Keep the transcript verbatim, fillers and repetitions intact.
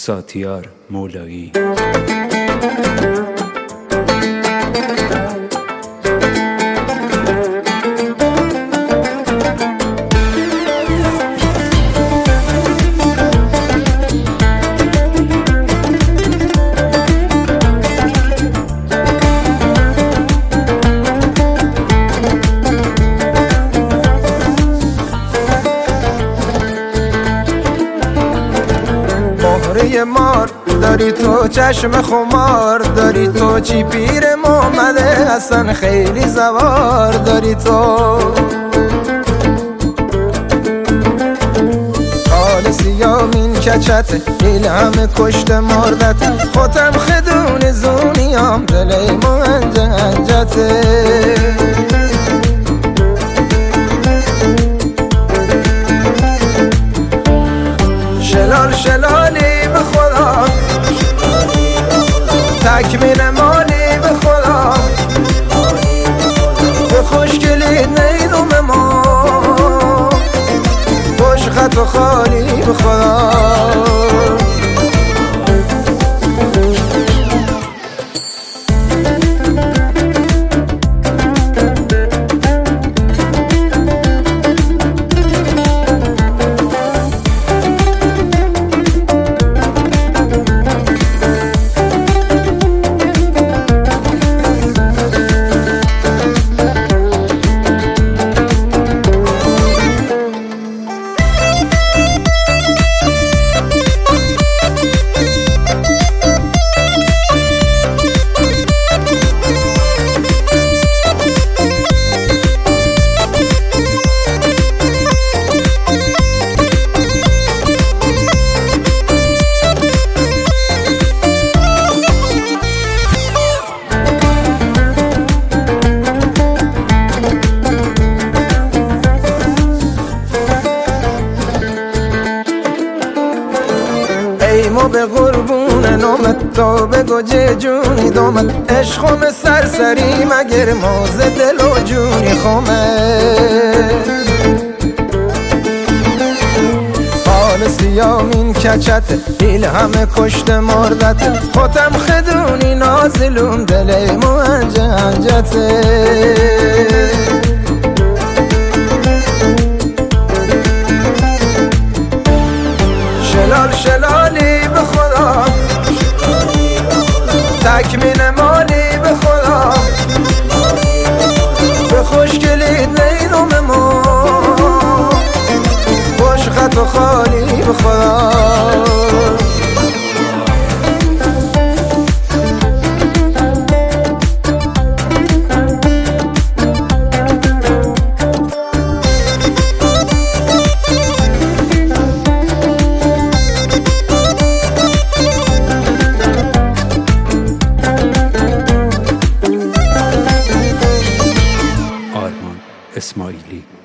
ساتیار مولایی. مهره مار داری تو، چشم خمار داری تو، چی پیر محمده اصلا خیلی زوار داری تو. حال سیامین کچت ایل همه کشت مردت، خودم خدون زونیام دلی منجه انجته. شلال شلالی به خدا، تکمیل مالی به خدا، به خوشگلی نیدوم ما، خوش خط و خالی به خدا. ایمو به قربون نامت تا بگو جه جونی دامت، عشقم سرسری مگر موز دل و جونی خومه. حال سیامین کچت ایل همه کشت مردت، خودم خدونی نازلون دل منجه انجته. شلال شلالی به خدا، تکمیل مالی به خدا، به خوشگلی نیدوم ما، خوش خط و خالی به خدا. اسماعیلی.